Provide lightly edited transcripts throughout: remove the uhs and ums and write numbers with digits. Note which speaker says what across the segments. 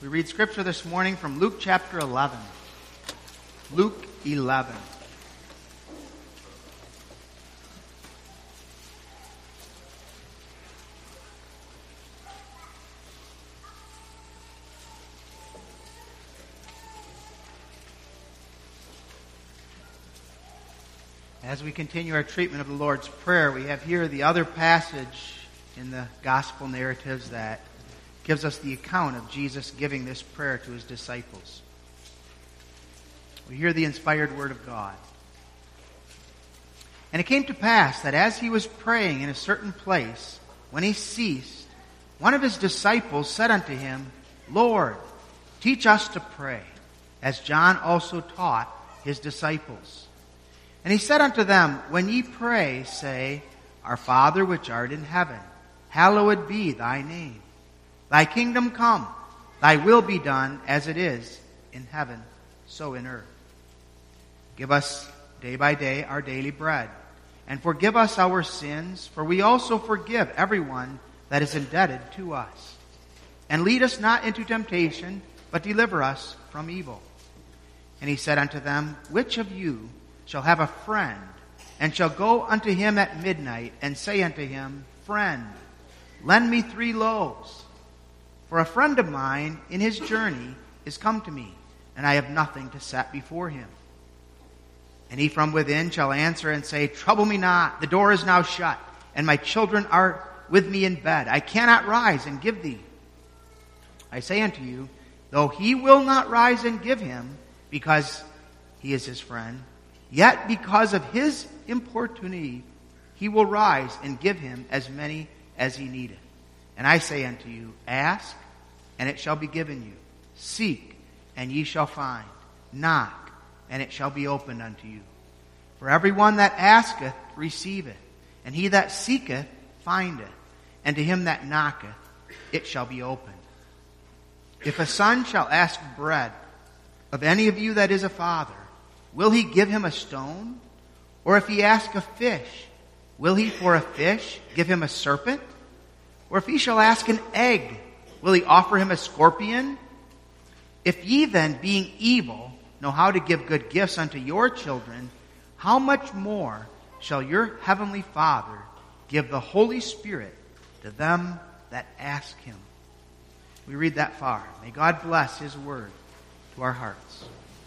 Speaker 1: We read scripture this morning from Luke chapter 11. Luke 11. As we continue our treatment of the Lord's Prayer, we have here the other passage in the gospel narratives that gives us the account of Jesus giving this prayer to his disciples. We hear the inspired word of God. And it came to pass that as he was praying in a certain place, when he ceased, one of his disciples said unto him, Lord, teach us to pray, as John also taught his disciples. And he said unto them, When ye pray, say, Our Father which art in heaven, hallowed be thy name. Thy kingdom come, thy will be done as it is in heaven, so in earth. Give us day by day our daily bread, and forgive us our sins, for we also forgive everyone that is indebted to us. And lead us not into temptation, but deliver us from evil. And he said unto them, Which of you shall have a friend, and shall go unto him at midnight, and say unto him, Friend, lend me 3 loaves. For a friend of mine in his journey is come to me, and I have nothing to set before him. And he from within shall answer and say, Trouble me not, the door is now shut, and my children are with me in bed. I cannot rise and give thee. I say unto you, though he will not rise and give him, because he is his friend, yet because of his importunity, he will rise and give him as many as he needeth. And I say unto you, Ask, and it shall be given you. Seek, and ye shall find. Knock, and it shall be opened unto you. For everyone that asketh receiveth, and he that seeketh findeth, and to him that knocketh it shall be opened. If a son shall ask bread of any of you that is a father, will he give him a stone? Or if he ask a fish, will he for a fish give him a serpent? Or if he shall ask an egg, will he offer him a scorpion? If ye then, being evil, know how to give good gifts unto your children, how much more shall your heavenly Father give the Holy Spirit to them that ask him? We read that far. May God bless his word to our hearts.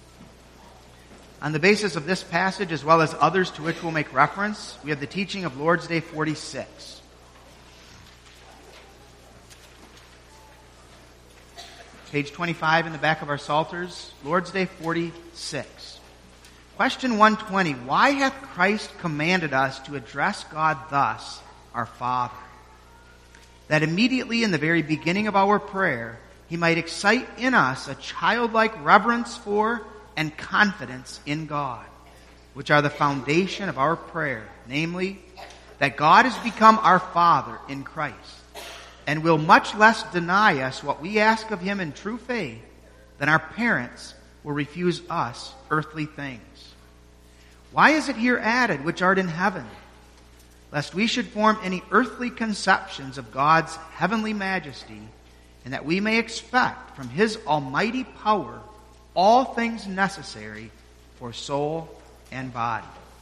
Speaker 1: On the basis of this passage, as well as others to which we'll make reference, we have the teaching of Lord's Day 46. Page 25 in the back of our Psalters, Lord's Day 46. Question 120, why hath Christ commanded us to address God thus, our Father? That immediately in the very beginning of our prayer, he might excite in us a childlike reverence for and confidence in God, which are the foundation of our prayer, namely, that God has become our Father in Christ, and will much less deny us what we ask of him in true faith than our parents will refuse us earthly things. Why is it here added, which art in heaven? Lest we should form any earthly conceptions of God's heavenly majesty, and that we may expect from his almighty power all things necessary for soul and body.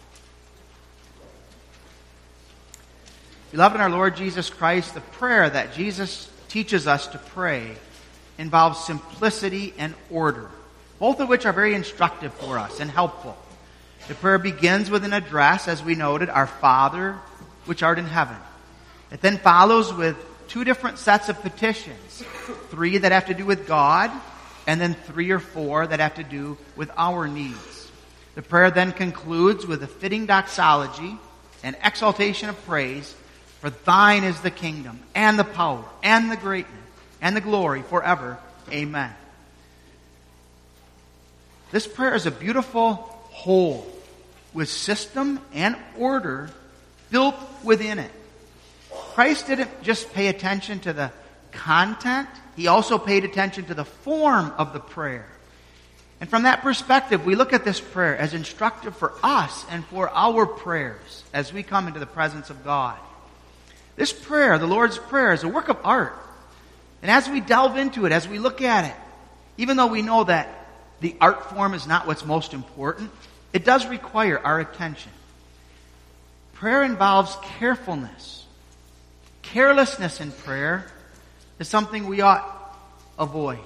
Speaker 1: Beloved in our Lord Jesus Christ, the prayer that Jesus teaches us to pray involves simplicity and order, both of which are very instructive for us and helpful. The prayer begins with an address, as we noted, Our Father, which art in heaven. It then follows with 2 different sets of petitions, 3 that have to do with God, and then 3 or 4 that have to do with our needs. The prayer then concludes with a fitting doxology and exaltation of praise, for thine is the kingdom, and the power, and the greatness, and the glory forever. Amen. This prayer is a beautiful whole, with system and order built within it. Christ didn't just pay attention to the content, he also paid attention to the form of the prayer. And from that perspective, we look at this prayer as instructive for us and for our prayers as we come into the presence of God. This prayer, the Lord's Prayer, is a work of art. And as we delve into it, as we look at it, even though we know that the art form is not what's most important, it does require our attention. Prayer involves carefulness. Carelessness in prayer is something we ought avoid.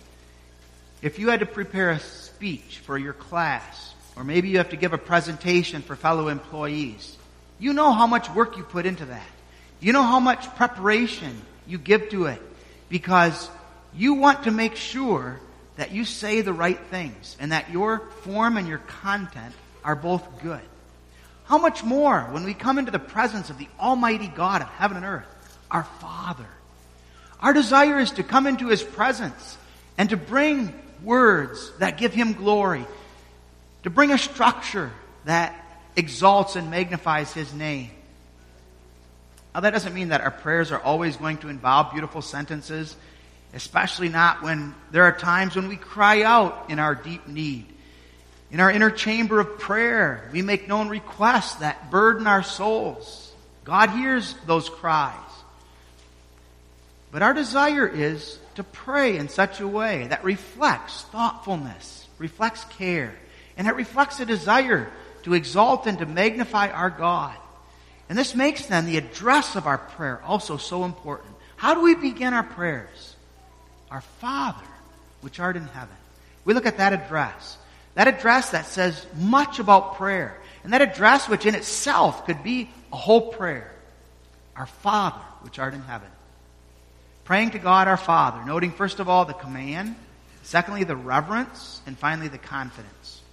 Speaker 1: If you had to prepare a speech for your class, or maybe you have to give a presentation for fellow employees, you know how much work you put into that. You know how much preparation you give to it, because you want to make sure that you say the right things and that your form and your content are both good. How much more when we come into the presence of the Almighty God of heaven and earth, our Father. Our desire is to come into His presence and to bring words that give Him glory, to bring a structure that exalts and magnifies His name. Now, that doesn't mean that our prayers are always going to involve beautiful sentences, especially not when there are times when we cry out in our deep need. In our inner chamber of prayer, we make known requests that burden our souls. God hears those cries. But our desire is to pray in such a way that reflects thoughtfulness, reflects care, and it reflects a desire to exalt and to magnify our God. And this makes then the address of our prayer also so important. How do we begin our prayers? Our Father, which art in heaven. We look at that address that says much about prayer, and that address which in itself could be a whole prayer. Our Father, which art in heaven. Praying to God our Father, noting first of all the command, secondly the reverence, and finally the confidence.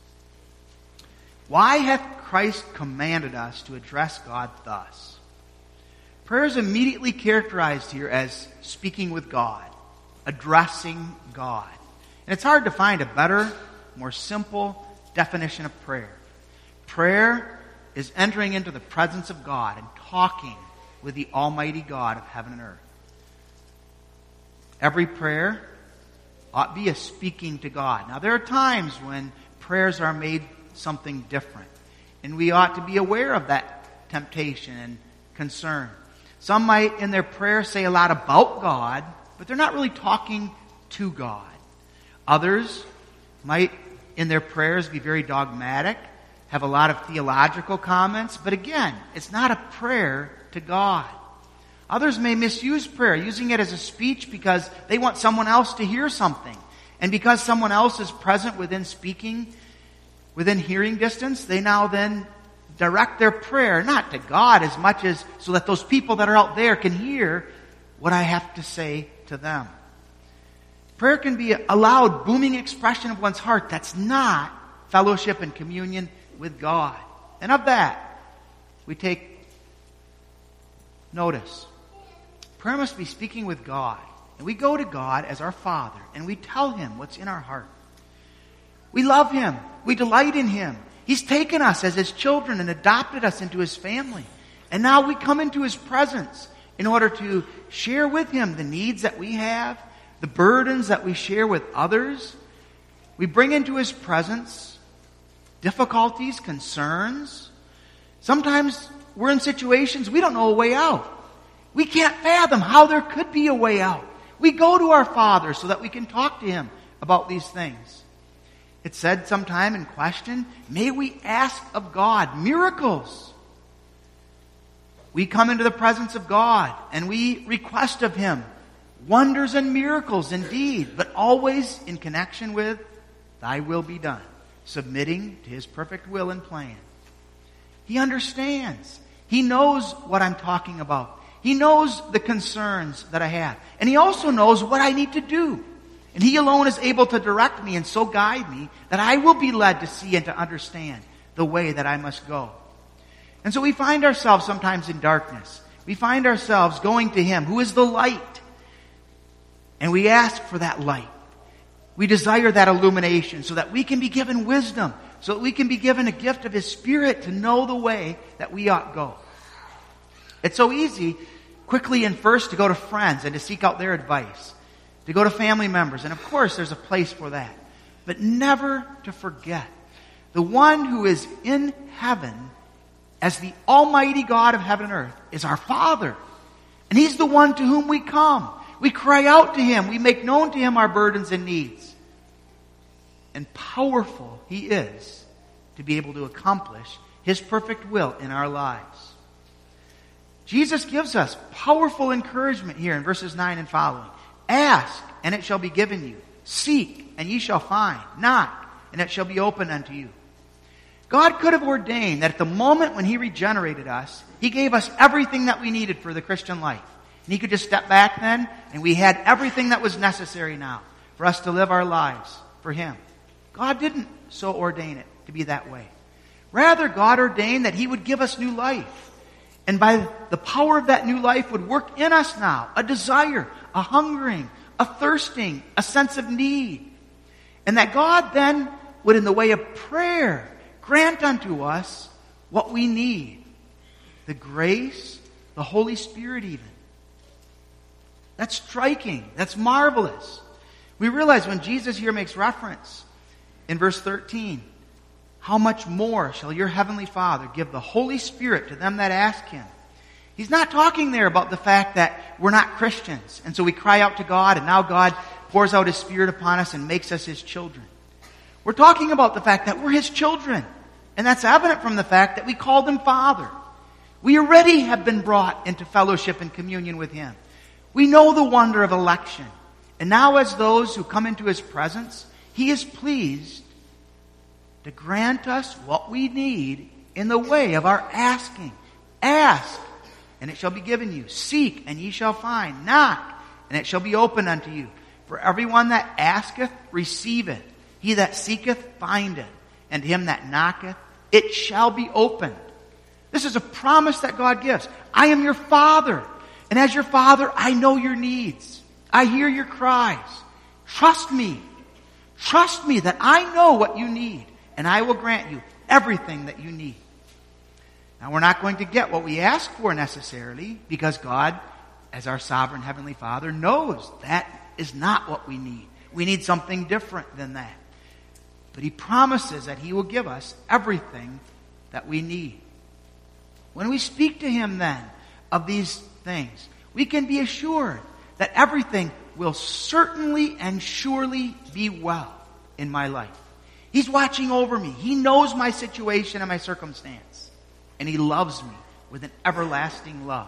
Speaker 1: Why hath Christ commanded us to address God thus? Prayer is immediately characterized here as speaking with God, addressing God. And it's hard to find a better, more simple definition of prayer. Prayer is entering into the presence of God and talking with the Almighty God of heaven and earth. Every prayer ought to be a speaking to God. Now, there are times when prayers are made something different, and we ought to be aware of that temptation and concern. Some might, in their prayer, say a lot about God, but they're not really talking to God. Others might, in their prayers, be very dogmatic, have a lot of theological comments, but again, it's not a prayer to God. Others may misuse prayer, using it as a speech because they want someone else to hear something. And because someone else is present within speaking, within hearing distance, they now then direct their prayer not to God as much as so that those people that are out there can hear what I have to say to them. Prayer can be a loud, booming expression of one's heart that's not fellowship and communion with God. And of that, we take notice. Prayer must be speaking with God. And we go to God as our Father, and we tell Him what's in our heart. We love Him. We delight in Him. He's taken us as His children and adopted us into His family. And now we come into His presence in order to share with Him the needs that we have, the burdens that we share with others. We bring into His presence difficulties, concerns. Sometimes we're in situations we don't know a way out. We can't fathom how there could be a way out. We go to our Father so that we can talk to Him about these things. It said sometime in question, may we ask of God miracles. We come into the presence of God and we request of Him wonders and miracles indeed, but always in connection with Thy will be done, submitting to His perfect will and plan. He understands. He knows what I'm talking about. He knows the concerns that I have. And He also knows what I need to do. And He alone is able to direct me and so guide me that I will be led to see and to understand the way that I must go. And so we find ourselves sometimes in darkness. We find ourselves going to Him who is the light. And we ask for that light. We desire that illumination so that we can be given wisdom, so that we can be given a gift of His Spirit to know the way that we ought go. It's so easy, quickly and first, to go to friends and to seek out their advice, to go to family members, and of course there's a place for that. But never to forget the one who is in heaven as the Almighty God of heaven and earth is our Father. And He's the one to whom we come. We cry out to Him. We make known to Him our burdens and needs. and powerful He is to be able to accomplish His perfect will in our lives. Jesus gives us powerful encouragement here in verses 9 and following. Ask, and it shall be given you. Seek, and ye shall find. Knock, and it shall be opened unto you. God could have ordained that at the moment when He regenerated us, He gave us everything that we needed for the Christian life. And He could just step back then, and we had everything that was necessary now for us to live our lives for Him. God didn't so ordain it to be that way. Rather, God ordained that He would give us new life. And by the power of that new life would work in us now a desire, a hungering, a thirsting, a sense of need. And that God then would, in the way of prayer, grant unto us what we need. The grace, the Holy Spirit even. That's striking. That's marvelous. We realize when Jesus here makes reference in verse 13, how much more shall your heavenly Father give the Holy Spirit to them that ask Him? He's not talking there about the fact that we're not Christians, and so we cry out to God, and now God pours out His Spirit upon us and makes us His children. We're talking about the fact that we're His children, and that's evident from the fact that we called Him Father. We already have been brought into fellowship and communion with Him. We know the wonder of election, and now as those who come into His presence, He is pleased to grant us what we need in the way of our asking. Ask, and it shall be given you. Seek, and ye shall find. Knock, and it shall be opened unto you. For everyone that asketh, receiveth. He that seeketh, findeth. And him that knocketh, it shall be opened. This is a promise that God gives. I am your Father, and as your Father, I know your needs. I hear your cries. Trust me. Trust me that I know what you need. And I will grant you everything that you need. Now, we're not going to get what we ask for necessarily, because God, as our sovereign Heavenly Father, knows that is not what we need. We need something different than that. But He promises that He will give us everything that we need. When we speak to Him then of these things, we can be assured that everything will certainly and surely be well in my life. He's watching over me. He knows my situation and my circumstance. And He loves me with an everlasting love.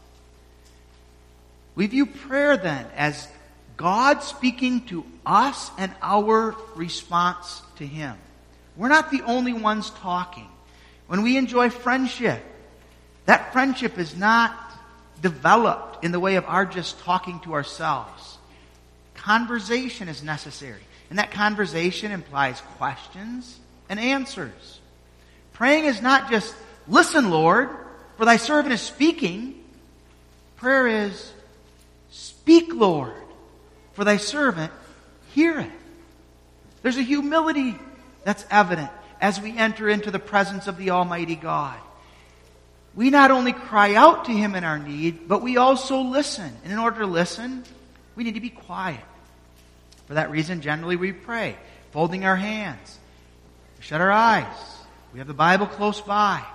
Speaker 1: We view prayer then as God speaking to us and our response to Him. We're not the only ones talking. When we enjoy friendship, that friendship is not developed in the way of our just talking to ourselves. Conversation is necessary. And that conversation implies questions and answers. Praying is not just, listen, Lord, for thy servant is speaking. Prayer is, speak, Lord, for thy servant heareth. There's a humility that's evident as we enter into the presence of the Almighty God. We not only cry out to Him in our need, but we also listen. And in order to listen, we need to be quiet. For that reason, generally we pray, folding our hands. We shut our eyes. We have the Bible close by.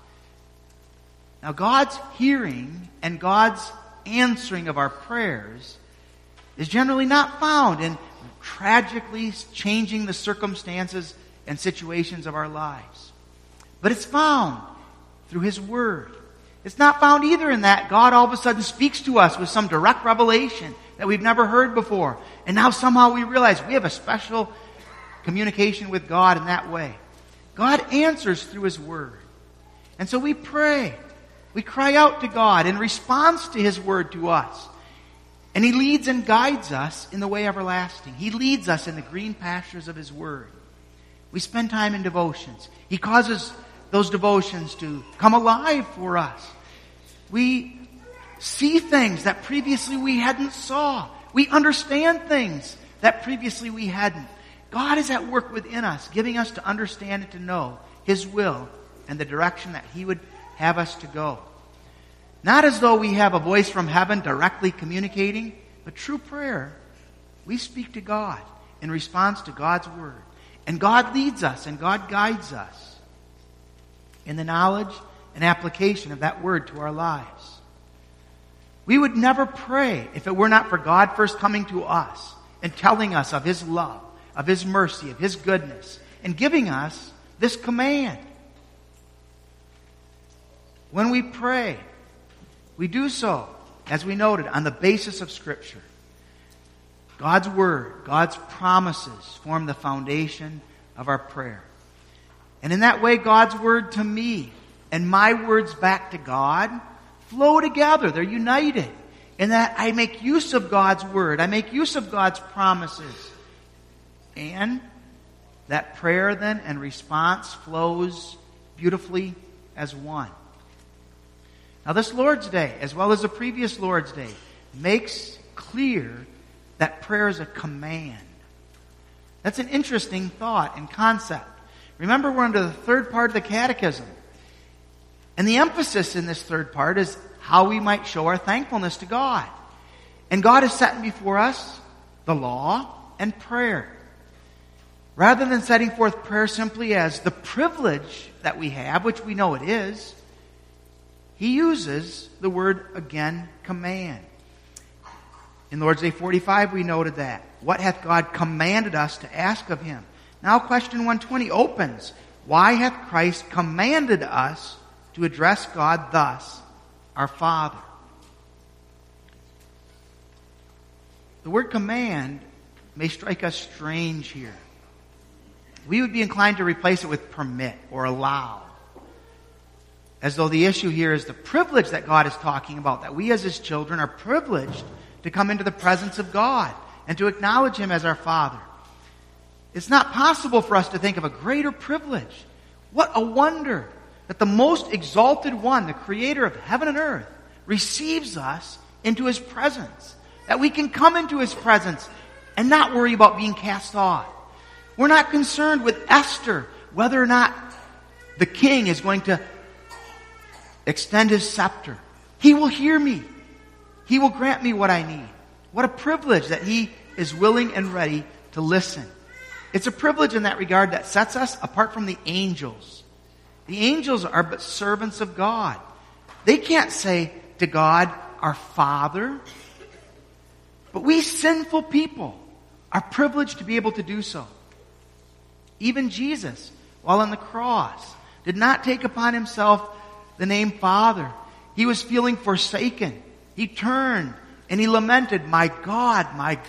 Speaker 1: Now, God's hearing and God's answering of our prayers is generally not found in tragically changing the circumstances and situations of our lives. But it's found through His Word. It's not found either in that God all of a sudden speaks to us with some direct revelation that we've never heard before. And now somehow we realize we have a special communication with God in that way. God answers through His Word. And so we pray. We cry out to God in response to His Word to us. And He leads and guides us in the way everlasting. He leads us in the green pastures of His Word. We spend time in devotions. He causes those devotions to come alive for us. We see things that previously we hadn't saw. We understand things that previously we hadn't. God is at work within us, giving us to understand and to know His will and the direction that He would have us to go. Not as though we have a voice from heaven directly communicating, but true prayer. We speak to God in response to God's Word. And God leads us and God guides us in the knowledge and application of that Word to our lives. We would never pray if it were not for God first coming to us and telling us of His love, of His mercy, of His goodness, and giving us this command. When we pray, we do so, as we noted, on the basis of Scripture. God's Word, God's promises form the foundation of our prayer. And in that way, God's Word to me and my words back to God flow together. They're united. In that I make use of God's Word. I make use of God's promises. And that prayer then and response flows beautifully as one. Now this Lord's Day, as well as the previous Lord's Day, makes clear that prayer is a command. That's an interesting thought and concept. Remember, we're under the third part of the Catechism. And the emphasis in this third part is how we might show our thankfulness to God. And God has set before us the law and prayer. Rather than setting forth prayer simply as the privilege that we have, which we know it is, He uses the word again, command. In Lord's Day 45, we noted that. What hath God commanded us to ask of Him? Now question 120 opens. Why hath Christ commanded us to address God thus, our Father? The word command may strike us strange here. We would be inclined to replace it with permit or allow, as though the issue here is the privilege that God is talking about, that we as His children are privileged to come into the presence of God and to acknowledge Him as our Father. It's not possible for us to think of a greater privilege. What a wonder that the most exalted one, the Creator of heaven and earth, receives us into His presence. That we can come into His presence and not worry about being cast off. We're not concerned with Esther, whether or not the king is going to extend his scepter. He will hear me. He will grant me what I need. What a privilege that He is willing and ready to listen. It's a privilege in that regard that sets us apart from the angels. The angels are but servants of God. They can't say to God, our Father. But we sinful people are privileged to be able to do so. Even Jesus, while on the cross, did not take upon Himself the name Father. He was feeling forsaken. He turned and He lamented, my God,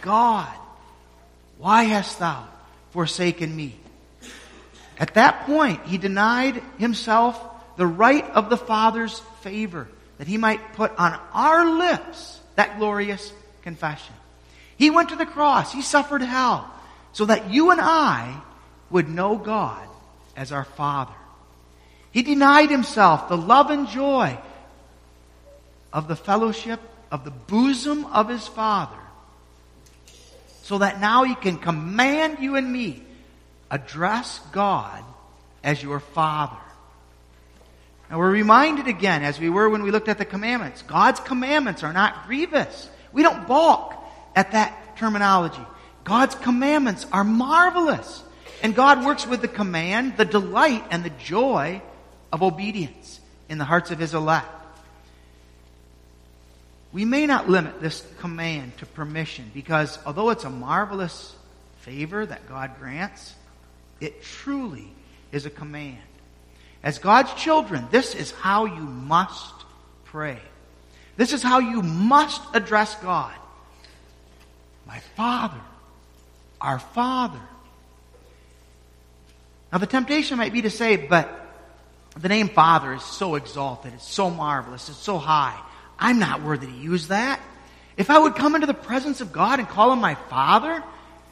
Speaker 1: why hast Thou forsaken me? At that point, He denied Himself the right of the Father's favor, that He might put on our lips that glorious confession. He went to the cross. He suffered hell so that you and I would know God as our Father. He denied Himself the love and joy of the fellowship of the bosom of His Father, so that now He can command you and me, address God as your Father. Now we're reminded again, as we were when we looked at the commandments, God's commandments are not grievous. We don't balk at that terminology. God's commandments are marvelous. And God works with the command, the delight, and the joy of obedience in the hearts of His elect. We may not limit this command to permission, because although it's a marvelous favor that God grants, it truly is a command. As God's children, this is how you must pray. This is how you must address God. My Father, our Father. Now the temptation might be to say, but the name Father is so exalted, it's so marvelous, it's so high. I'm not worthy to use that. If I would come into the presence of God and call Him my Father,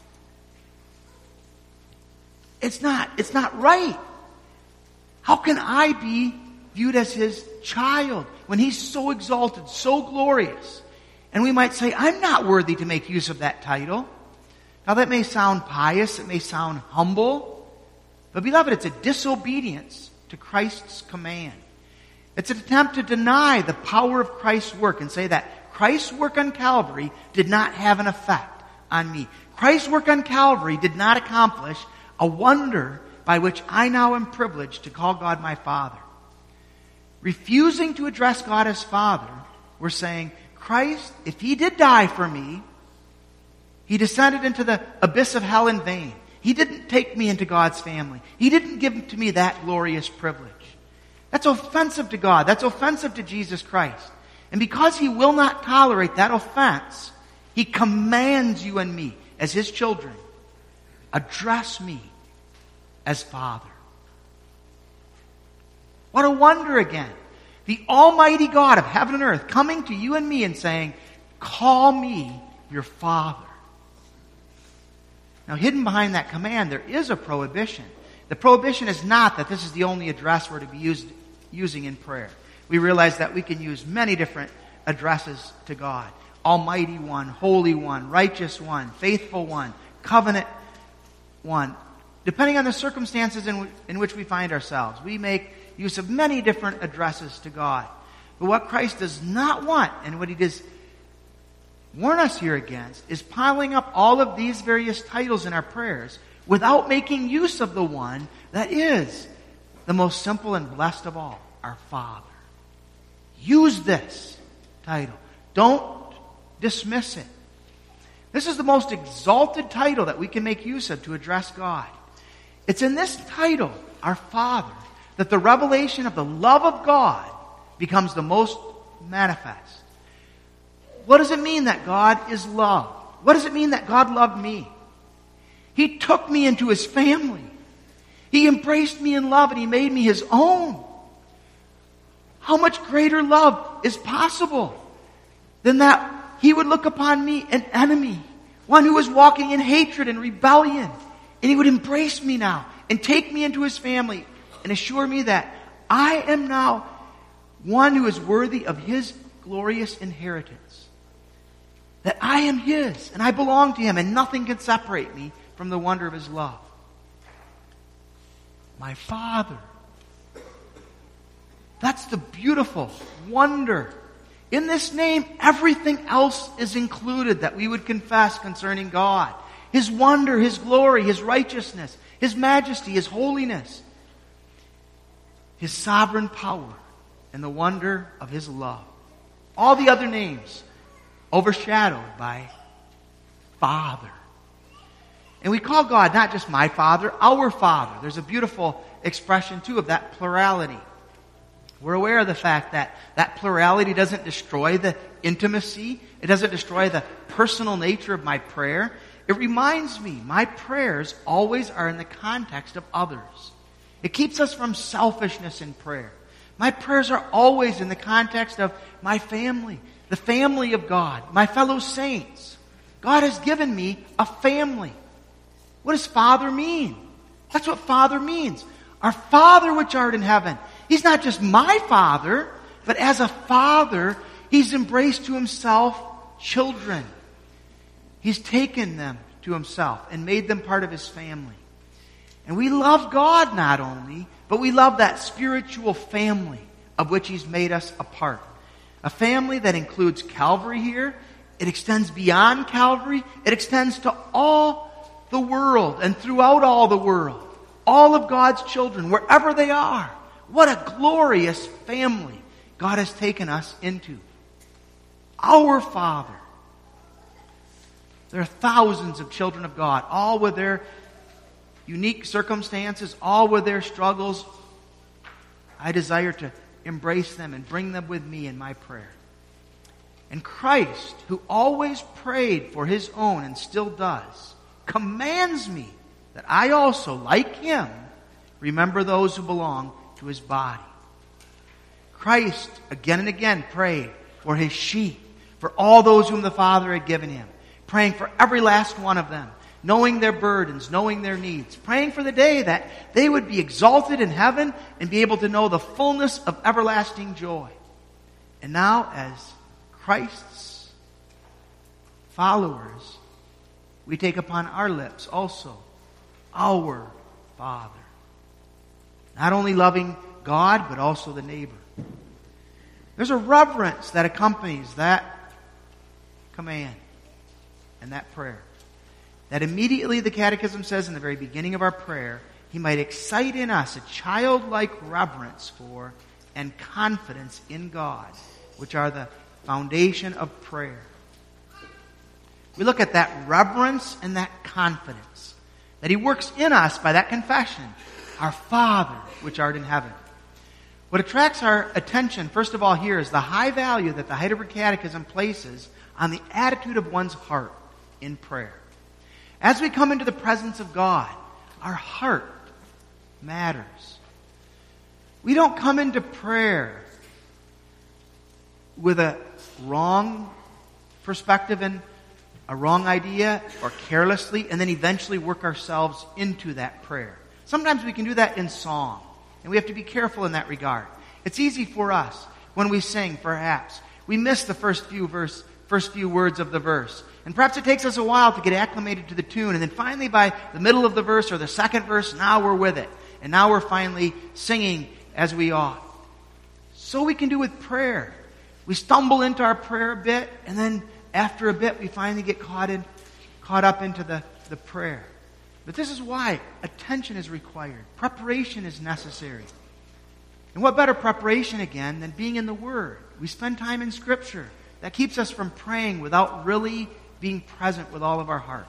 Speaker 1: it's not right. How can I be viewed as His child when He's so exalted, so glorious? And we might say, I'm not worthy to make use of that title. Now that may sound pious, it may sound humble, but beloved, it's a disobedience to Christ's command. It's an attempt to deny the power of Christ's work and say that Christ's work on Calvary did not have an effect on me. Christ's work on Calvary did not accomplish a wonder by which I now am privileged to call God my Father. Refusing to address God as Father, we're saying, Christ, if He did die for me, He descended into the abyss of hell in vain. He didn't take me into God's family. He didn't give to me that glorious privilege. That's offensive to God. That's offensive to Jesus Christ. And because He will not tolerate that offense, He commands you and me as His children, address me as Father. What a wonder again. The Almighty God of heaven and earth coming to you and me and saying, call me your Father. Now, hidden behind that command, there is a prohibition. The prohibition is not that this is the only address we're to be using in prayer. We realize that we can use many different addresses to God. Almighty One, Holy One, Righteous One, Faithful One, Covenant One. Depending on the circumstances in which we find ourselves, we make use of many different addresses to God. But what Christ does not want, and what He does warn us here against, is piling up all of these various titles in our prayers without making use of the one that is the most simple and blessed of all, our Father. Use this title. Don't dismiss it. This is the most exalted title that we can make use of to address God. It's in this title, our Father, that the revelation of the love of God becomes the most manifest. What does it mean that God is love? What does it mean that God loved me? He took me into His family. He embraced me in love and He made me His own. How much greater love is possible than that He would look upon me, an enemy, one who was walking in hatred and rebellion, and He would embrace me now and take me into His family and assure me that I am now one who is worthy of His glorious inheritance. That I am His and I belong to Him and nothing can separate me from the wonder of His love. My Father. That's the beautiful wonder. In this name, everything else is included that we would confess concerning God. His wonder, His glory, His righteousness, His majesty, His holiness, His sovereign power, and the wonder of His love. All the other names overshadowed by Father. And we call God not just my Father, our Father. There's a beautiful expression too of that plurality. We're aware of the fact that that plurality doesn't destroy the intimacy. It doesn't destroy the personal nature of my prayer. It reminds me my prayers always are in the context of others. It keeps us from selfishness in prayer. My prayers are always in the context of my family, the family of God, my fellow saints. God has given me a family. What does Father mean? That's what Father means. Our Father which art in heaven. He's not just my Father, but as a Father, He's embraced to Himself children. He's taken them to Himself and made them part of His family. And we love God not only, but we love that spiritual family of which He's made us a part. A family that includes Calvary here. It extends beyond Calvary. It extends to all the world and throughout all the world. All of God's children, wherever they are. What a glorious family God has taken us into. Our Father. There are thousands of children of God, all with their unique circumstances, all with their struggles. I desire to embrace them and bring them with me in my prayer. And Christ, who always prayed for His own and still does, commands me that I also, like Him, remember those who belong to His body. Christ again and again prayed for His sheep, for all those whom the Father had given Him, praying for every last one of them, knowing their burdens, knowing their needs, praying for the day that they would be exalted in heaven and be able to know the fullness of everlasting joy. And now, as Christ's followers, we take upon our lips also our Father. Not only loving God, but also the neighbor. There's a reverence that accompanies that command and that prayer. That immediately, the Catechism says in the very beginning of our prayer, He might excite in us a childlike reverence for and confidence in God, which are the foundation of prayer. We look at that reverence and that confidence. that He works in us by that confession, our Father, which art in heaven. What attracts our attention, first of all, here is the high value that the Heidelberg Catechism places on the attitude of one's heart in prayer. As we come into the presence of God, our heart matters. We don't come into prayer with a wrong perspective and a wrong idea or carelessly, and then eventually work ourselves into that prayer. Sometimes we can do that in song, and we have to be careful in that regard. It's easy for us when we sing, perhaps. We miss the first few words of the verse. And perhaps it takes us a while to get acclimated to the tune, and then finally by the middle of the verse or the second verse, now we're with it. And now we're finally singing as we ought. So we can do with prayer. We stumble into our prayer a bit, and then after a bit we finally get caught up into the prayer. But this is why attention is required. Preparation is necessary. And what better preparation, again, than being in the Word? We spend time in Scripture. That keeps us from praying without really being present with all of our heart.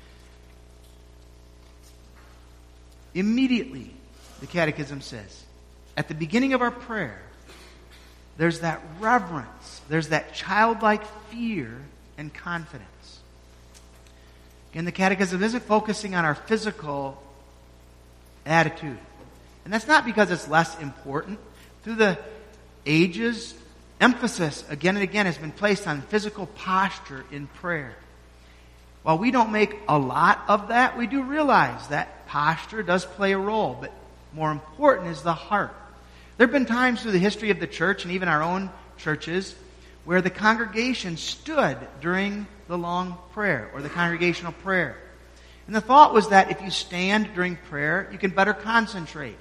Speaker 1: Immediately, the Catechism says, at the beginning of our prayer, there's that reverence, there's that childlike fear and confidence. Again, the Catechism isn't focusing on our physical attitude. And that's not because it's less important. Through the ages, emphasis again and again has been placed on physical posture in prayer. While we don't make a lot of that, we do realize that posture does play a role, but more important is the heart. There have been times through the history of the church and even our own churches where the congregation stood during the long prayer or the congregational prayer. And the thought was that if you stand during prayer, you can better concentrate.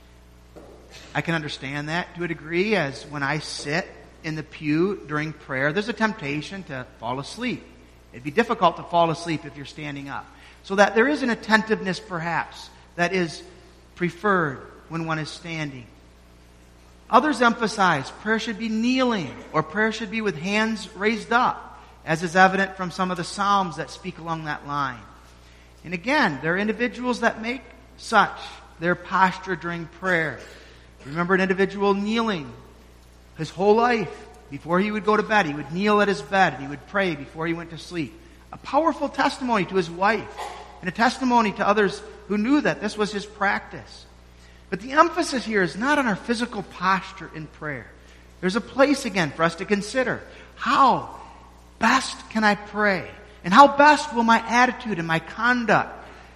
Speaker 1: I can understand that to a degree, as when I sit in the pew during prayer, there's a temptation to fall asleep. It'd be difficult to fall asleep if you're standing up. So that there is an attentiveness, perhaps, that is preferred when one is standing. Others emphasize prayer should be kneeling, or prayer should be with hands raised up, as is evident from some of the Psalms that speak along that line. And again, there are individuals that make such their posture during prayer. Remember an individual kneeling his whole life. Before he would go to bed, he would kneel at his bed and he would pray before he went to sleep. A powerful testimony to his wife and a testimony to others who knew that this was his practice. But the emphasis here is not on our physical posture in prayer. There's a place again for us to consider. How best can I pray? And how best will my attitude and my conduct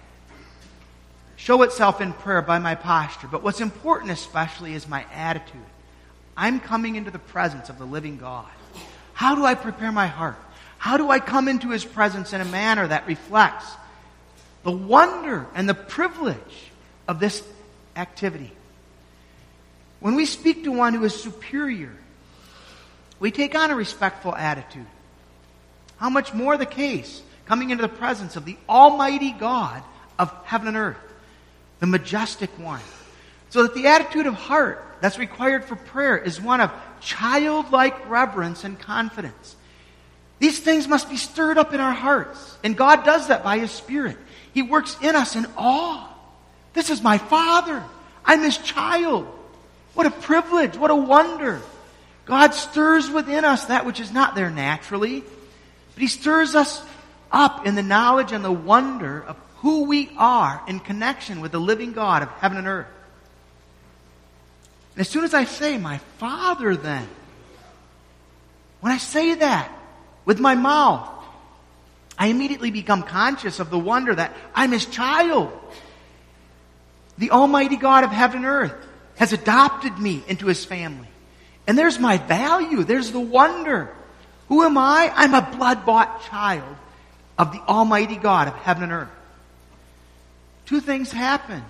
Speaker 1: show itself in prayer by my posture? But what's important especially is my attitude. I'm coming into the presence of the living God. How do I prepare my heart? How do I come into His presence in a manner that reflects the wonder and the privilege of this activity? When we speak to one who is superior, we take on a respectful attitude. How much more the case coming into the presence of the Almighty God of heaven and earth, the majestic one. So that the attitude of heart that's required for prayer is one of childlike reverence and confidence. These things must be stirred up in our hearts. And God does that by His Spirit. He works in us in awe. This is my Father. I'm His child. What a privilege. What a wonder. God stirs within us that which is not there naturally. But He stirs us up in the knowledge and the wonder of who we are in connection with the living God of heaven and earth. And as soon as I say, my Father, then, when I say that with my mouth, I immediately become conscious of the wonder that I'm His child. The Almighty God of heaven and earth has adopted me into His family. And there's my value. There's the wonder. Who am I? I'm a blood-bought child of the Almighty God of heaven and earth. Two things happen.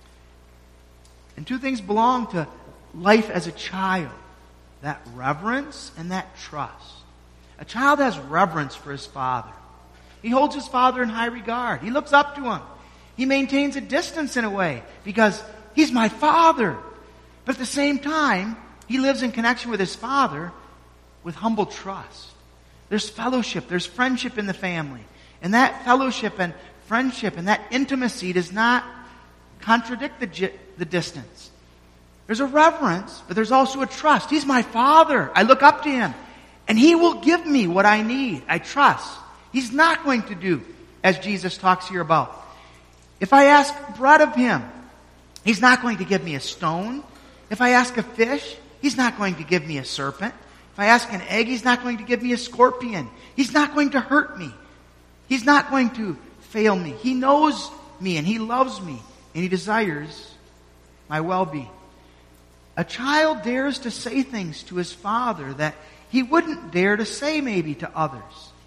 Speaker 1: And two things belong to life as a child. That reverence and that trust. A child has reverence for his father. He holds his father in high regard. He looks up to him. He maintains a distance in a way because he's my father. But at the same time, he lives in connection with his father with humble trust. There's fellowship. There's friendship in the family. And that fellowship and friendship and that intimacy does not contradict the distance. There's a reverence, but there's also a trust. He's my Father. I look up to Him, and He will give me what I need. I trust. He's not going to do as Jesus talks here about. If I ask bread of Him, He's not going to give me a stone. If I ask a fish, He's not going to give me a serpent. If I ask an egg, He's not going to give me a scorpion. He's not going to hurt me. He's not going to fail me. He knows me and He loves me and He desires my well-being. A child dares to say things to his father that he wouldn't dare to say maybe to others.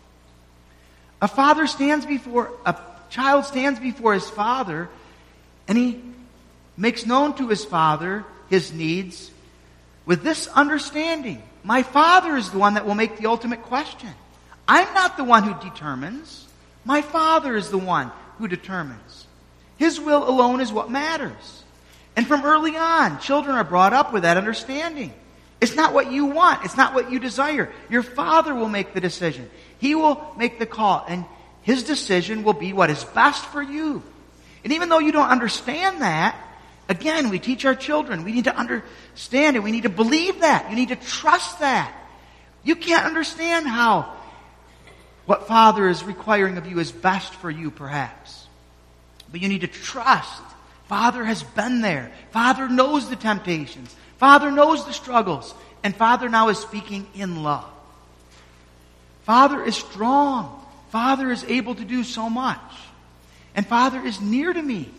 Speaker 1: A child stands before his father and he makes known to his father his needs with this understanding. My Father is the one that will make the ultimate question. I'm not the one who determines. My Father is the one who determines. His will alone is what matters. And from early on, children are brought up with that understanding. It's not what you want. It's not what you desire. Your Father will make the decision. He will make the call. And His decision will be what is best for you. And even though you don't understand that, again, we teach our children. We need to understand it. We need to believe that. You need to trust that. You can't understand how what Father is requiring of you is best for you, perhaps. But you need to trust. Father has been there. Father knows the temptations. Father knows the struggles. And Father now is speaking in love. Father is strong. Father is able to do so much. And Father is near to me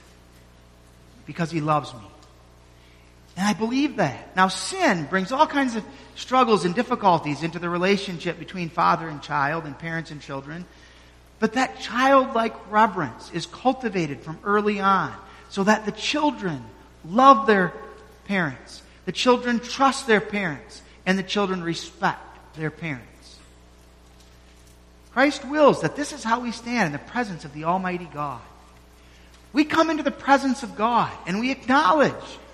Speaker 1: because He loves me. And I believe that. Now, sin brings all kinds of struggles and difficulties into the relationship between father and child and parents and children. But that childlike reverence is cultivated from early on so that the children love their parents, the children trust their parents, and the children respect their parents. Christ wills that this is how we stand in the presence of the Almighty God. We come into the presence of God and we acknowledge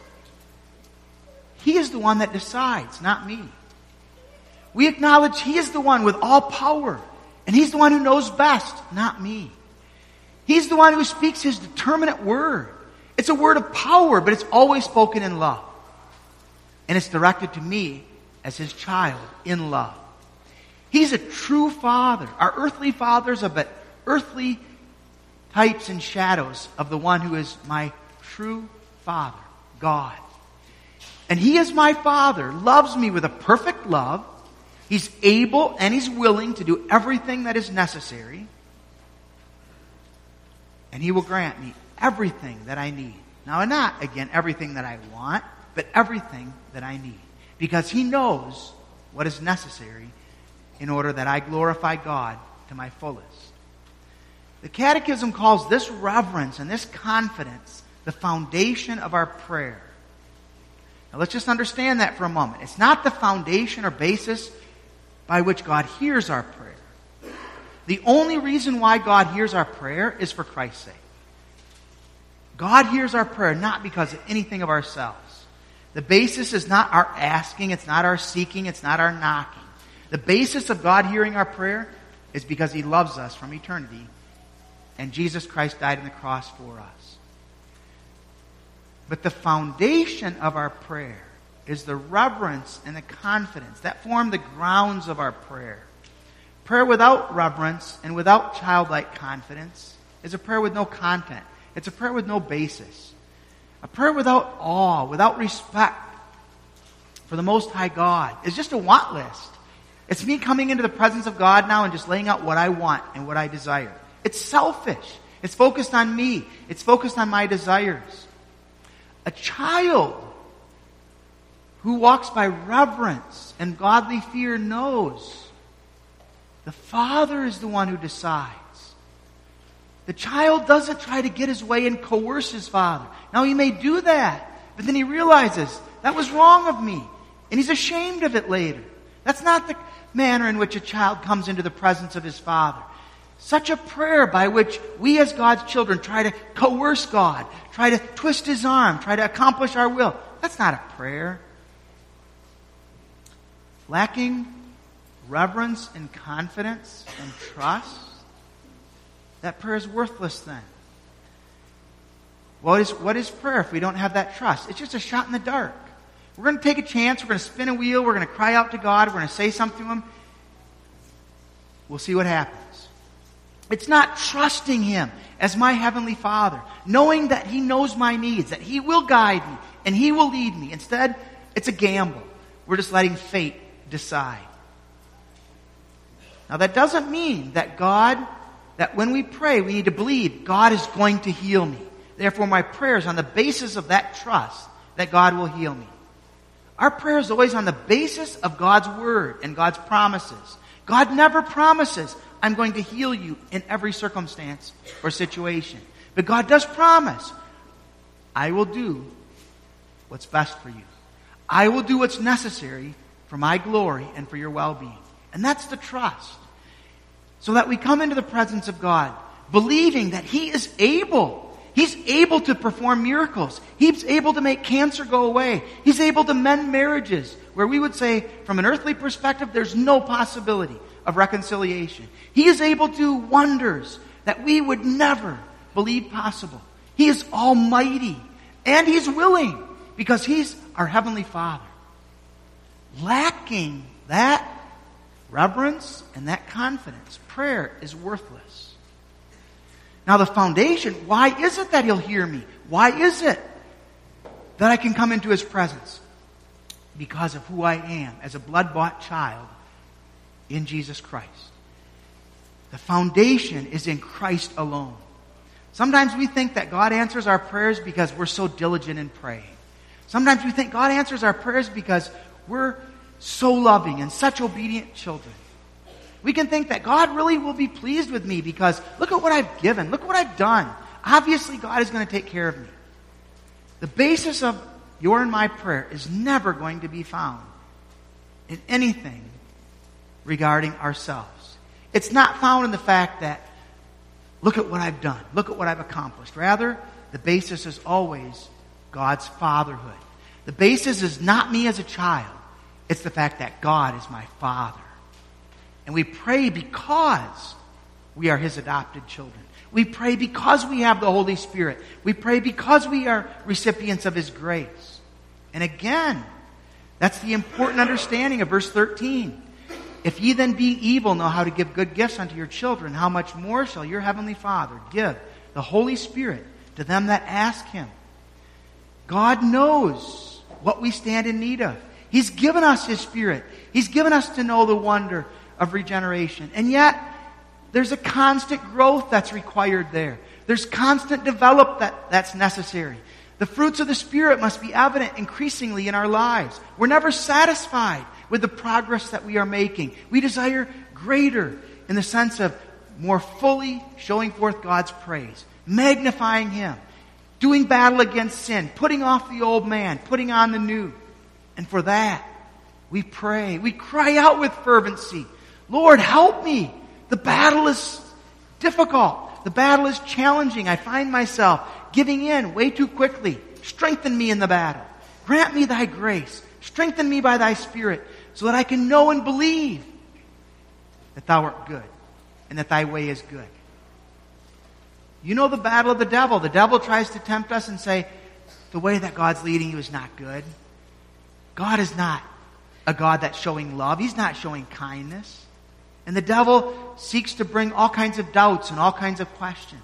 Speaker 1: He is the one that decides, not me. We acknowledge He is the one with all power, and He's the one who knows best, not me. He's the one who speaks His determinate word. It's a word of power, but it's always spoken in love. And it's directed to me as His child in love. He's a true Father. Our earthly fathers are but earthly types and shadows of the one who is my true Father, God. And He is my Father, loves me with a perfect love. He's able and He's willing to do everything that is necessary. And He will grant me everything that I need. Now, not, again, everything that I want, but everything that I need. Because He knows what is necessary in order that I glorify God to my fullest. The Catechism calls this reverence and this confidence the foundation of our prayer. Now, let's just understand that for a moment. It's not the foundation or basis by which God hears our prayer. The only reason why God hears our prayer is for Christ's sake. God hears our prayer not because of anything of ourselves. The basis is not our asking, it's not our seeking, it's not our knocking. The basis of God hearing our prayer is because He loves us from eternity, and Jesus Christ died on the cross for us. But the foundation of our prayer is the reverence and the confidence that form the grounds of our prayer. Prayer without reverence and without childlike confidence is a prayer with no content. It's a prayer with no basis. A prayer without awe, without respect for the Most High God is just a want list. It's me coming into the presence of God now and just laying out what I want and what I desire. It's selfish. It's focused on me. It's focused on my desires. A child who walks by reverence and godly fear knows the Father is the one who decides. The child doesn't try to get his way and coerce his father. Now, he may do that, but then he realizes, that was wrong of me. And he's ashamed of it later. That's not the manner in which a child comes into the presence of his father. Such a prayer by which we as God's children try to coerce God, try to twist His arm, try to accomplish our will. That's not a prayer. Lacking reverence and confidence and trust that prayer is worthless then. What is prayer if we don't have that trust? It's just a shot in the dark. We're going to take a chance. We're going to spin a wheel. We're going to cry out to God. We're going to say something to Him. We'll see what happens. It's not trusting Him as my Heavenly Father, knowing that He knows my needs, that He will guide me, and He will lead me. Instead, it's a gamble. We're just letting fate decide. Now, that doesn't mean that when we pray, we need to believe God is going to heal me. Therefore, my prayer is on the basis of that trust that God will heal me. Our prayer is always on the basis of God's Word and God's promises. God never promises, I'm going to heal you in every circumstance or situation. But God does promise, I will do what's best for you. I will do what's necessary for my glory and for your well-being. And that's the trust. So that we come into the presence of God, believing that He is able. He's able to perform miracles. He's able to make cancer go away. He's able to mend marriages, where we would say, from an earthly perspective, there's no possibility of reconciliation. He is able to do wonders that we would never believe possible. He is almighty, and He's willing, because He's our Heavenly Father. Lacking that reverence and that confidence, prayer is worthless. Now the foundation, why is it that He'll hear me? Why is it that I can come into His presence? Because of who I am as a blood-bought child in Jesus Christ. The foundation is in Christ alone. Sometimes we think that God answers our prayers because we're so diligent in praying. Sometimes we think God answers our prayers because we're so loving and such obedient children. We can think that God really will be pleased with me because look at what I've given. Look what I've done. Obviously, God is going to take care of me. The basis of your and my prayer is never going to be found in anything regarding ourselves. It's not found in the fact that, look at what I've done. Look at what I've accomplished. Rather, the basis is always God's fatherhood. The basis is not me as a child. It's the fact that God is my Father. And we pray because we are His adopted children. We pray because we have the Holy Spirit. We pray because we are recipients of His grace. And again, that's the important understanding of verse 13. If ye then being evil know how to give good gifts unto your children, how much more shall your Heavenly Father give the Holy Spirit to them that ask Him? God knows what we stand in need of. He's given us His Spirit. He's given us to know the wonder of regeneration. And yet, there's a constant growth that's required there. There's constant development that's necessary. The fruits of the Spirit must be evident increasingly in our lives. We're never satisfied with the progress that we are making. We desire greater in the sense of more fully showing forth God's praise, magnifying Him, doing battle against sin, putting off the old man, putting on the new. And for that, we pray. We cry out with fervency, Lord, help me. The battle is difficult. The battle is challenging. I find myself giving in way too quickly. Strengthen me in the battle. Grant me Thy grace. Strengthen me by Thy Spirit so that I can know and believe that Thou art good and that Thy way is good. You know the battle of the devil. The devil tries to tempt us and say, the way that God's leading you is not good. God is not a God that's showing love. He's not showing kindness. And the devil seeks to bring all kinds of doubts and all kinds of questions.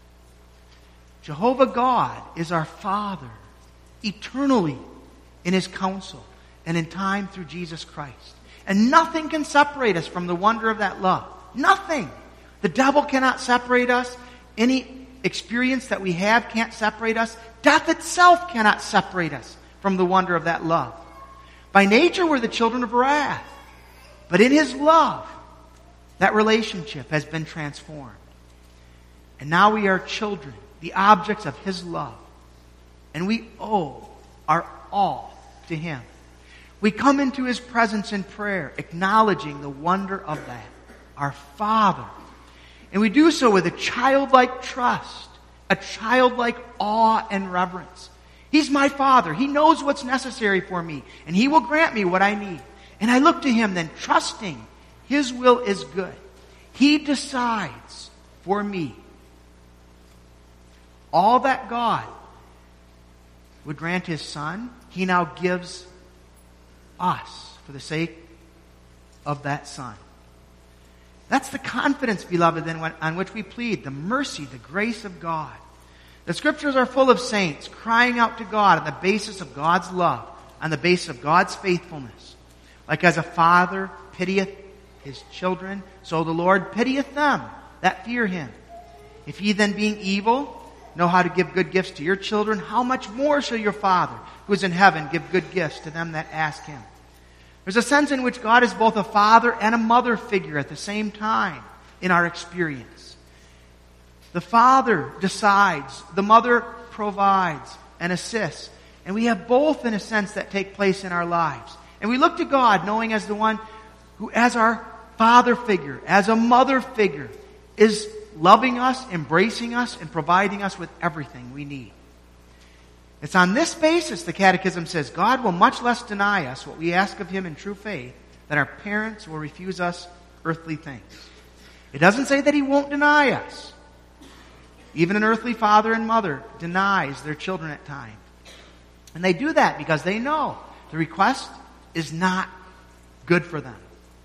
Speaker 1: Jehovah God is our Father, eternally in His counsel and in time through Jesus Christ. And nothing can separate us from the wonder of that love. Nothing. The devil cannot separate us. Any experience that we have can't separate us. Death itself cannot separate us from the wonder of that love. By nature, we're the children of wrath. But in His love, that relationship has been transformed. And now we are children, the objects of His love. And we owe our all to Him. We come into His presence in prayer, acknowledging the wonder of that, our Father. And we do so with a childlike trust, a childlike awe and reverence. He's my Father. He knows what's necessary for me, and He will grant me what I need. And I look to Him then, trusting His will is good. He decides for me. All that God would grant his Son, he now gives us for the sake of that Son. That's the confidence, beloved, then on which we plead the mercy, the grace of God. The Scriptures are full of saints crying out to God on the basis of God's love, on the basis of God's faithfulness. Like as a father pitieth his children, so the Lord pitieth them that fear him. If ye then, being evil, know how to give good gifts to your children, how much more shall your Father, who is in heaven, give good gifts to them that ask him? There's a sense in which God is both a father and a mother figure at the same time in our experience. The father decides, the mother provides and assists, and we have both in a sense that take place in our lives. And we look to God knowing as the one who, as our father figure, as a mother figure, is loving us, embracing us, and providing us with everything we need. It's on this basis, the Catechism says, God will much less deny us what we ask of him in true faith than our parents will refuse us earthly things. It doesn't say that he won't deny us. Even an earthly father and mother denies their children at times. And they do that because they know the request is not good for them.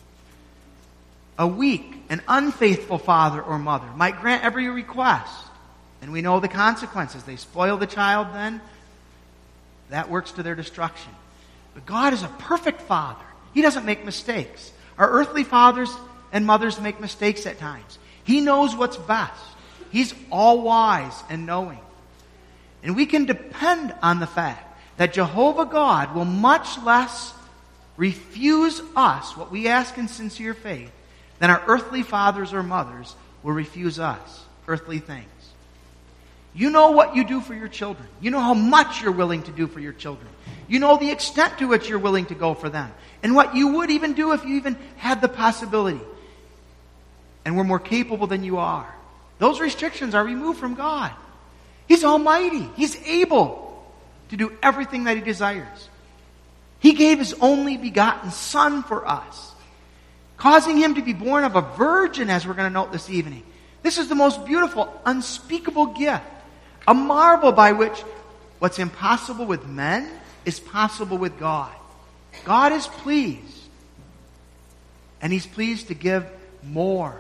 Speaker 1: A weak and unfaithful father or mother might grant every request, and we know the consequences. They spoil the child then. That works to their destruction. But God is a perfect Father. He doesn't make mistakes. Our earthly fathers and mothers make mistakes at times. He knows what's best. He's all-wise and knowing. And we can depend on the fact that Jehovah God will much less refuse us what we ask in sincere faith than our earthly fathers or mothers will refuse us earthly things. You know what you do for your children. You know how much you're willing to do for your children. You know the extent to which you're willing to go for them. And what you would even do if you even had the possibility. And were more capable than you are. Those restrictions are removed from God. He's almighty. He's able to do everything that he desires. He gave his only begotten Son for us, causing him to be born of a virgin, as we're going to note this evening. This is the most beautiful, unspeakable gift. A marvel by which what's impossible with men is possible with God. God is pleased. And he's pleased to give more.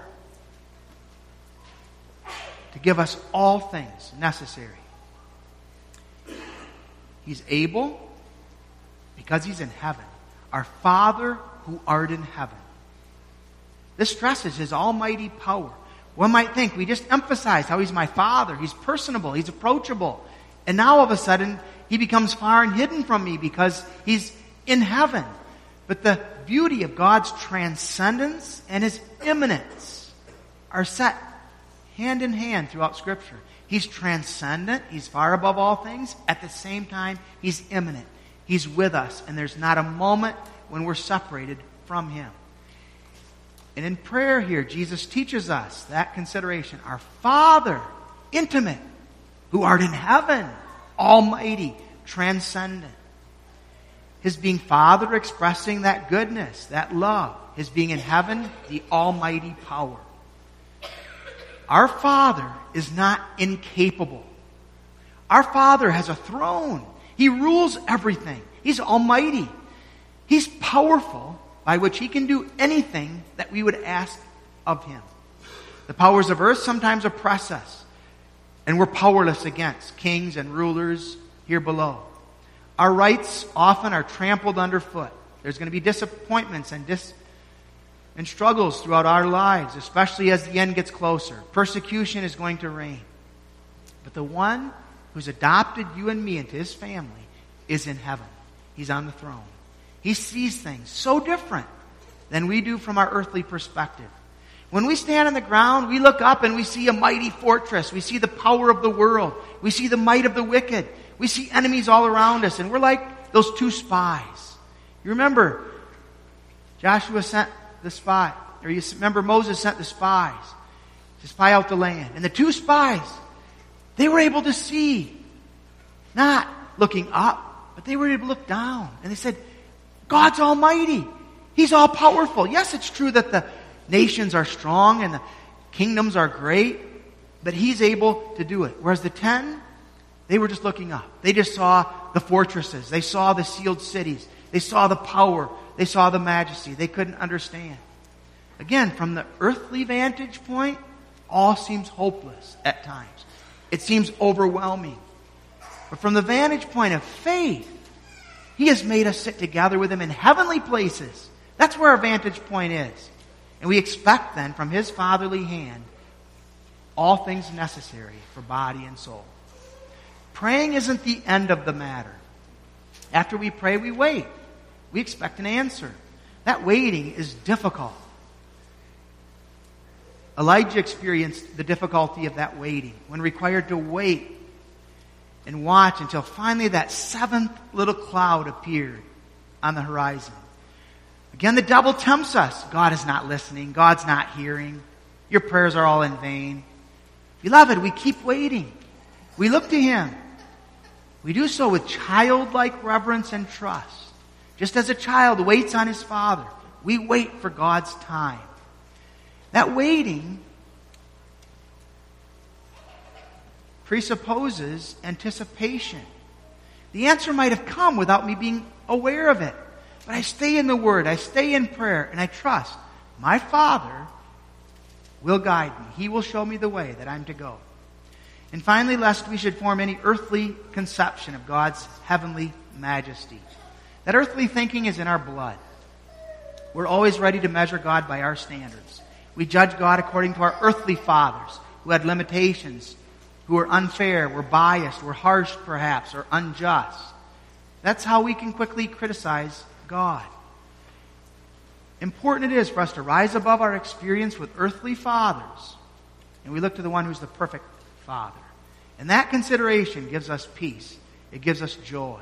Speaker 1: To give us all things necessary. He's able because he's in heaven. Our Father who art in heaven. This stresses his almighty power. One might think we just emphasize how he's my Father. He's personable. He's approachable. And now all of a sudden, he becomes far and hidden from me because he's in heaven. But the beauty of God's transcendence and his immanence are set hand in hand throughout Scripture. He's transcendent. He's far above all things. At the same time, he's immanent. He's with us. And there's not a moment when we're separated from him. And in prayer here, Jesus teaches us that consideration. Our Father, intimate, who art in heaven, almighty, transcendent. His being Father expressing that goodness, that love. His being in heaven, the almighty power. Our Father is not incapable. Our Father has a throne. He rules everything. He's almighty. He's powerful, by which he can do anything that we would ask of him. The powers of earth sometimes oppress us, and we're powerless against kings and rulers here below. Our rights often are trampled underfoot. There's going to be disappointments and struggles throughout our lives, especially as the end gets closer. Persecution is going to reign. But the one who's adopted you and me into his family is in heaven. He's on the throne. He sees things so different than we do from our earthly perspective. When we stand on the ground, we look up and we see a mighty fortress. We see the power of the world. We see the might of the wicked. We see enemies all around us. And we're like those two spies. You remember, Joshua sent the spy. Or you remember Moses sent the spies to spy out the land. And the two spies, they were able to see. Not looking up, but they were able to look down. And they said, God's almighty. He's all powerful. Yes, it's true that the nations are strong and the kingdoms are great. But he's able to do it. Whereas the 10, they were just looking up. They just saw the fortresses. They saw the sealed cities. They saw the power. They saw the majesty. They couldn't understand. Again, from the earthly vantage point, all seems hopeless at times. It seems overwhelming. But from the vantage point of faith, he has made us sit together with him in heavenly places. That's where our vantage point is. And we expect then from his fatherly hand all things necessary for body and soul. Praying isn't the end of the matter. After we pray, we wait. We expect an answer. That waiting is difficult. Elijah experienced the difficulty of that waiting when required to wait and watch until finally that 7th little cloud appeared on the horizon. Again, the devil tempts us. God is not listening. God's not hearing. Your prayers are all in vain. Beloved, we keep waiting. We look to him. We do so with childlike reverence and trust. Just as a child waits on his father, we wait for God's time. That waiting presupposes anticipation. The answer might have come without me being aware of it. But I stay in the Word, I stay in prayer, and I trust my Father will guide me. He will show me the way that I'm to go. And finally, lest we should form any earthly conception of God's heavenly majesty. That earthly thinking is in our blood. We're always ready to measure God by our standards. We judge God according to our earthly fathers who had limitations, who were unfair, were biased, were harsh perhaps, or unjust. That's how we can quickly criticize God. Important it is for us to rise above our experience with earthly fathers, and we look to the one who's the perfect Father. And that consideration gives us peace. It gives us joy.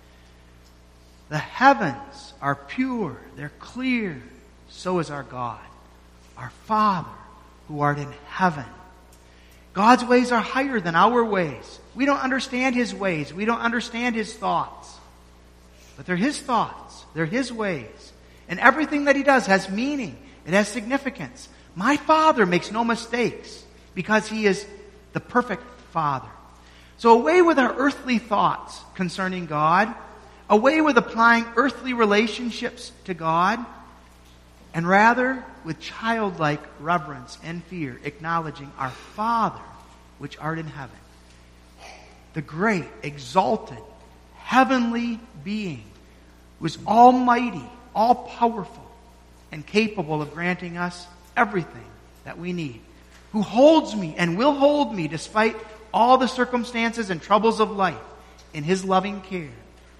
Speaker 1: The heavens are pure. They're clear. So is our God, our Father who art in heaven. God's ways are higher than our ways. We don't understand his ways. We don't understand his thoughts. But they're his thoughts. They're his ways. And everything that he does has meaning. It has significance. My Father makes no mistakes because he is the perfect Father. So away with our earthly thoughts concerning God, away with applying earthly relationships to God, and rather with childlike reverence and fear, acknowledging our Father which art in heaven, the great, exalted, heavenly being who is almighty, all-powerful, and capable of granting us everything that we need, who holds me and will hold me despite all the circumstances and troubles of life in his loving care.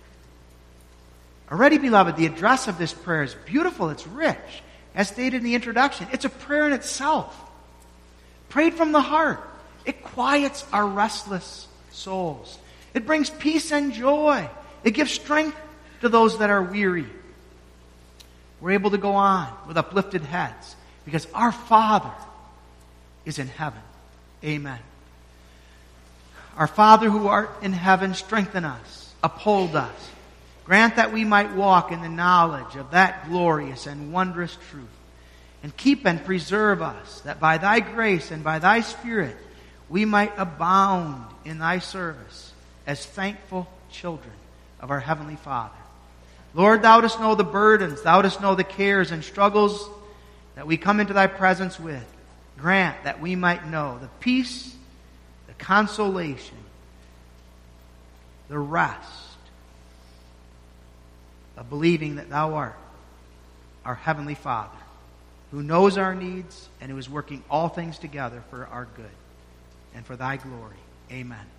Speaker 1: Already, beloved, the address of this prayer is beautiful. It's rich. As stated in the introduction, it's a prayer in itself. Prayed from the heart. It quiets our restless souls. It brings peace and joy. It gives strength to those that are weary. We're able to go on with uplifted heads because our Father is in heaven. Amen. Our Father who art in heaven, strengthen us, uphold us. Grant that we might walk in the knowledge of that glorious and wondrous truth. And keep and preserve us, that by thy grace and by thy Spirit we might abound in thy service as thankful children of our Heavenly Father. Lord, thou dost know the burdens, thou dost know the cares and struggles that we come into thy presence with. Grant that we might know the peace, the consolation, the rest of believing that thou art our Heavenly Father, who knows our needs and who is working all things together for our good and for thy glory. Amen.